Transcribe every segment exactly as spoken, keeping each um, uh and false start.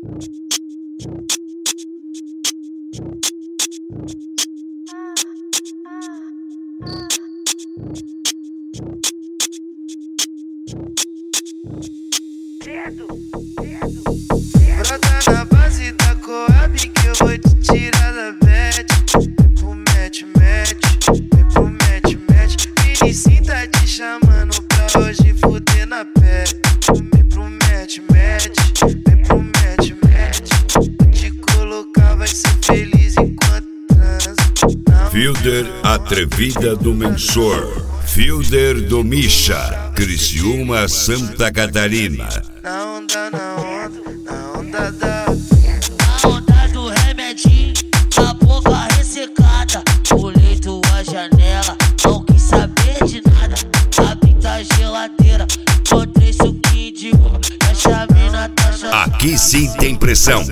Brota na base da Coab que eu vou te tirar da bad. Vem pro match, match, vem pro match, match. Vinicinho tá te chamando pra hoje fuder na pé. Vem pro match, match, vem pro match, match. Te colocar, vai ser feliz enquanto transa. Fielder Atrevida do Mensor, Fielder do Misha, Criciúma, Santa Catarina. Na onda, na onda, na onda da... Na onda do remedinho, a boca ressecada. Pulei tua janela, não quis saber de nada. Abri tua geladeira, encontrei suquinho de uva. Essa mina tá chamando. Aqui sim tem pressão.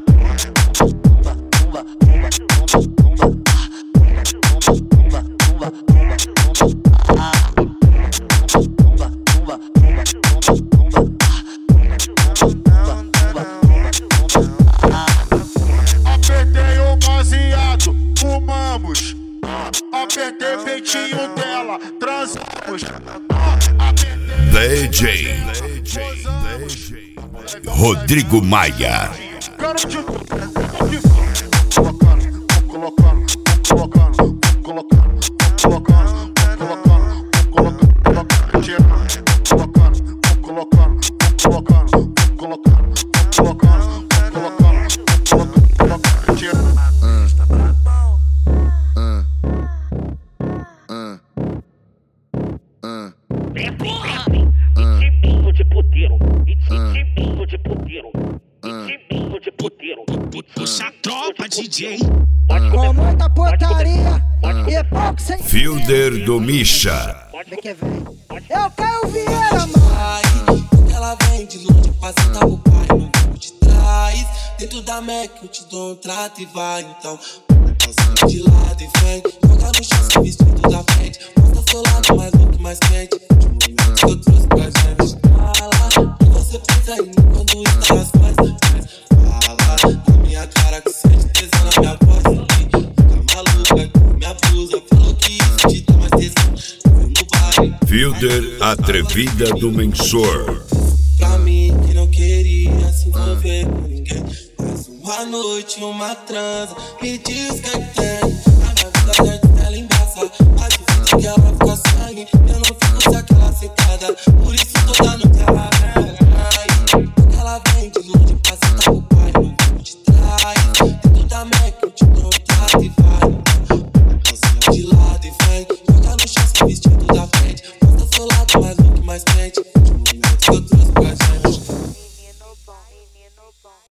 Apertei o baseado, fumamos. Apertei o peitinho dela, transamos. D J Rodrigo Maia. Quero te colocando, colocando, colocando, colocando, colocando, colocando, colocando, tirando, colocando, colocando, colocando, colocando, colocando, colocando, colocando, tirando. Itiminho de puteiro, itiminho de puteiro, itiminho de puteiro. Puxa a tropa, D J. Com muita putaria e pouco sem... Fielder do Misha. Vem que vem. Eu Caio Vieira, mano. Ela vem de longe, passa tá o pai no banco de trás. Dentro da Mac eu te dou um trato e vai então. Passando de lado e vem, joga no chão sem vestido da frente. Mostra seu lado mais louco e mais quente. De movimento que eu trouxe pra gente. Fala, e você pensa em mim quando está nas costas. Fala, na minha cara que sente tesão na minha voz. Fica maluca com minha blusa, falou que isso te dá mais tesão. Eu no baile. Fielder Atrevida do Mensor. Pra mim que não queria se envolver com ninguém. Mais uma noite, uma transa, me diz que tem. A minha vida certa ela embaça. A difícil que ela fica sangue. Eu não fico se aquela secada. Por isso toda noite ela vem. Ela vem de longe, passa